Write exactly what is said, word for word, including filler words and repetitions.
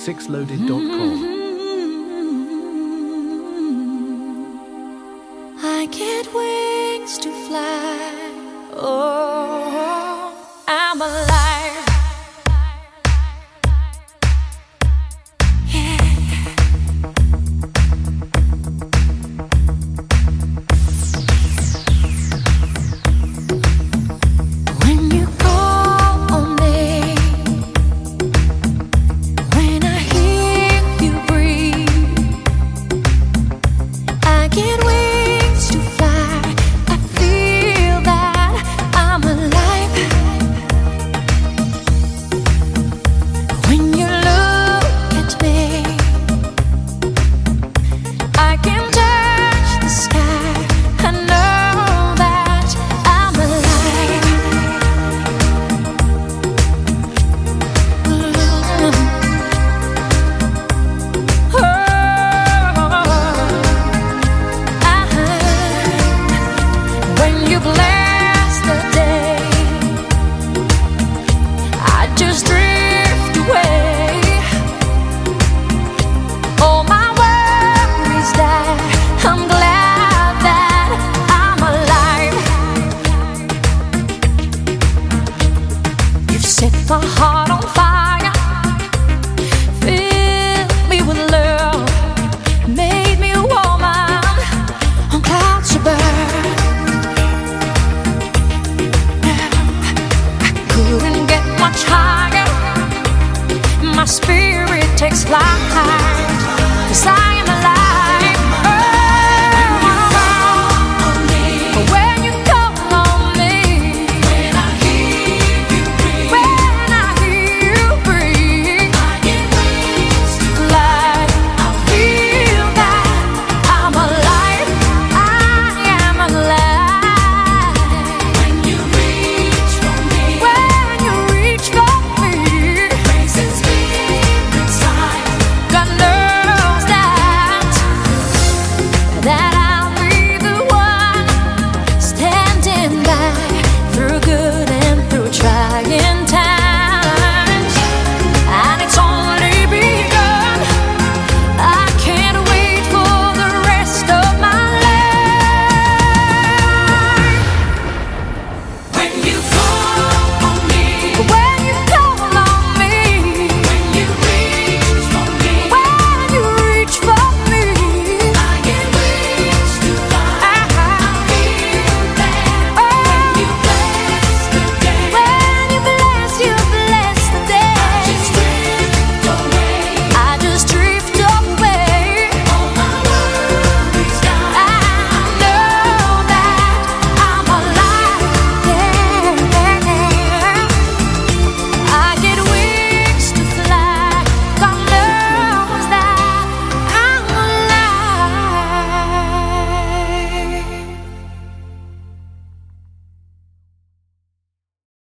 six loaded dot com. I get wings to fly. Oh, I'm alive. Yeah. When you call on me, when I hear you breathe, I get wings to fly. I feel that I'm alive. When you look at me, I can touch the sky. I know that I'm alive. When you bless the day, I just drift away. All my worries die. I'm glad that I'm alive. You've set my heart on fire, filled me with love, made me a woman on clouds above. Couldn't get much higher. My spirit takes flight, 'cause I